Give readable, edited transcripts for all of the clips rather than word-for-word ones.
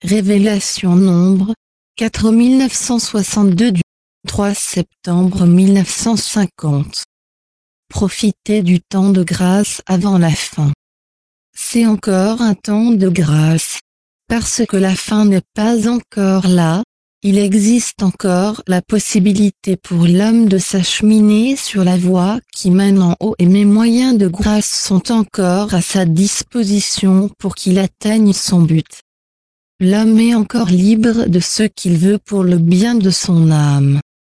Révélation Nombre 4 1962 du 3 septembre 1950. Profitez du temps de grâce avant la fin. C'est encore un temps de grâce. Parce que la fin n'est pas encore là, il existe encore la possibilité pour l'homme de s'acheminer sur la voie qui mène en haut et mes moyens de grâce sont encore à sa disposition pour qu'il atteigne son but. L'homme est encore libre de ce qu'il veut pour le bien de son âme.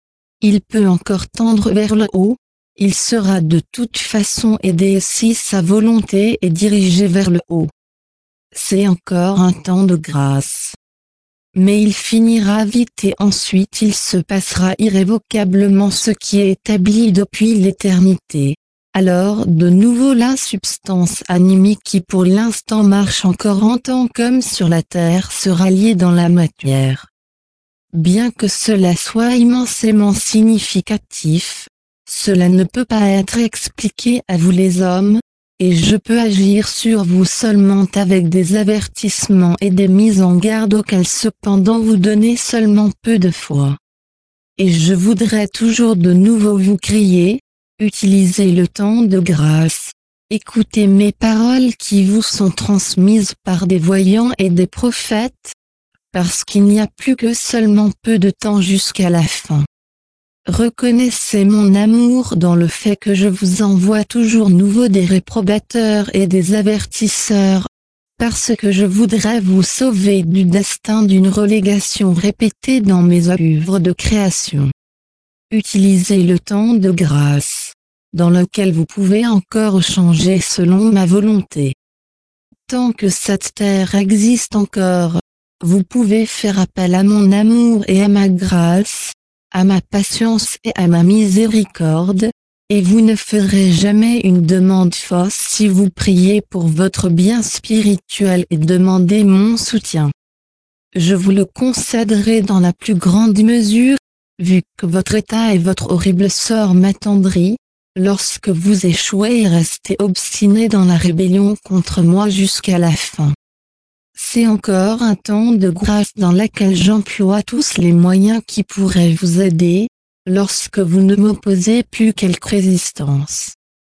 Il peut encore tendre vers le haut, il sera de toute façon aidé si sa volonté est dirigée vers le haut. C'est encore un temps de grâce. Mais il finira vite et ensuite il se passera irrévocablement ce qui est établi depuis l'éternité. Alors de nouveau la substance animique qui pour l'instant marche encore en temps comme sur la terre sera liée dans la matière. Bien que cela soit immensément significatif, cela ne peut pas être expliqué à vous les hommes, et je peux agir sur vous seulement avec des avertissements et des mises en garde auxquelles cependant vous donnez seulement peu de foi. Et je voudrais toujours de nouveau vous crier, utilisez le temps de grâce, écoutez mes paroles qui vous sont transmises par des voyants et des prophètes, parce qu'il n'y a plus que seulement peu de temps jusqu'à la fin. Reconnaissez mon amour dans le fait que je vous envoie toujours nouveau des réprobateurs et des avertisseurs, parce que je voudrais vous sauver du destin d'une relégation répétée dans mes œuvres de création. Utilisez le temps de grâce, dans lequel vous pouvez encore changer selon ma volonté. Tant que cette terre existe encore, vous pouvez faire appel à mon amour et à ma grâce, à ma patience et à ma miséricorde, et vous ne ferez jamais une demande fausse si vous priez pour votre bien spirituel et demandez mon soutien. Je vous le concéderai dans la plus grande mesure, vu que votre état et votre horrible sort m'attendrit, lorsque vous échouez et restez obstiné dans la rébellion contre moi jusqu'à la fin. C'est encore un temps de grâce dans lequel j'emploie tous les moyens qui pourraient vous aider, lorsque vous ne m'opposez plus quelque résistance.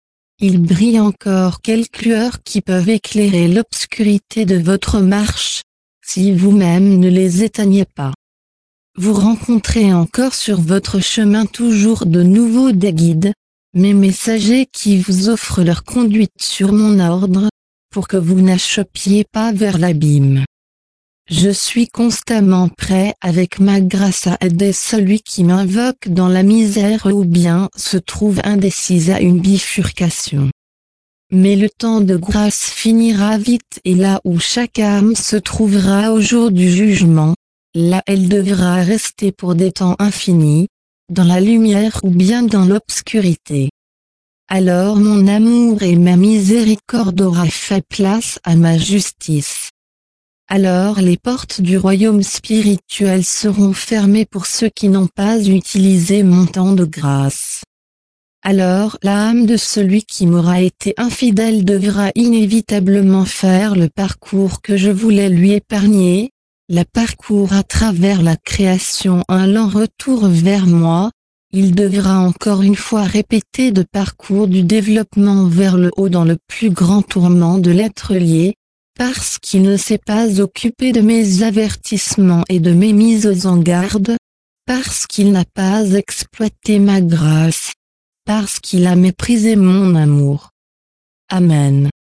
Il brille encore quelques lueurs qui peuvent éclairer l'obscurité de votre marche, si vous-même ne les éteignez pas. Vous rencontrez encore sur votre chemin toujours de nouveaux des guides, mes messagers qui vous offrent leur conduite sur mon ordre, pour que vous n'achoppiez pas vers l'abîme. Je suis constamment prêt avec ma grâce à aider celui qui m'invoque dans la misère ou bien se trouve indécis à une bifurcation. Mais le temps de grâce finira vite et là où chaque âme se trouvera au jour du jugement, là elle devra rester pour des temps infinis, dans la lumière ou bien dans l'obscurité. Alors mon amour et ma miséricorde aura fait place à ma justice. Alors les portes du royaume spirituel seront fermées pour ceux qui n'ont pas utilisé mon temps de grâce. Alors l'âme de celui qui m'aura été infidèle devra inévitablement faire le parcours que je voulais lui épargner, le parcours à travers la création un lent retour vers moi. Il devra encore une fois répéter de parcours du développement vers le haut dans le plus grand tourment de l'être lié, parce qu'il ne s'est pas occupé de mes avertissements et de mes mises en garde, parce qu'il n'a pas exploité ma grâce, parce qu'il a méprisé mon amour. Amen.